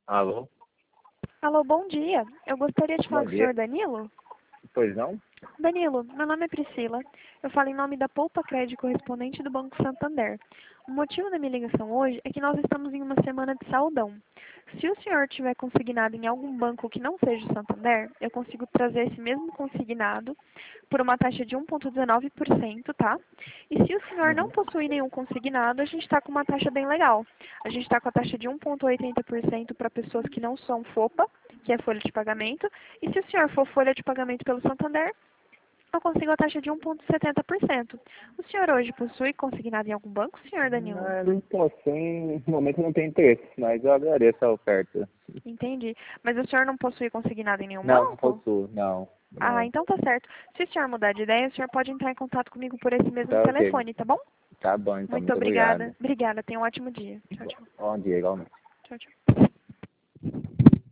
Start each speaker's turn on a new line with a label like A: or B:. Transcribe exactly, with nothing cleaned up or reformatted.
A: Alô?
B: Alô, bom dia. Eu gostaria de falar
A: Bom
B: com o
A: dia.
B: senhor Danilo.
A: Pois não?
B: Danilo, meu nome é Priscila. Eu falo em nome da Poupa Crédito correspondente do Banco Santander. O motivo da minha ligação hoje é que nós estamos em uma semana de saudão. Se o senhor tiver consignado em algum banco que não seja o Santander, eu consigo trazer esse mesmo consignado por uma taxa de um vírgula dezenove por cento, tá? E se o senhor não
A: Uhum.
B: possui nenhum consignado, a gente está com uma taxa bem legal. A gente está com a taxa de um vírgula oitenta por cento para pessoas que não são FOPA, que é folha de pagamento. E se o senhor for folha de pagamento pelo Santander, eu consigo a taxa de um vírgula setenta por cento. O senhor hoje possui consignado em algum banco, senhor Danilo?
A: Não, não possui, no momento não tem interesse, mas eu agradeço a oferta.
B: Entendi. Mas o senhor não possui consignado em nenhum
A: Não, não
B: banco?
A: possuo, não.
B: Ah,
A: Não.
B: então tá certo. Se o senhor mudar de ideia, o senhor pode entrar em contato comigo por esse mesmo
A: Tá ok.
B: telefone, tá bom?
A: Tá bom, então,
B: Muito
A: muito obrigado.
B: obrigada. Obrigada. Tenha um ótimo dia. Tchau, tchau.
A: Bom dia, igualmente.
B: Tchau, tchau.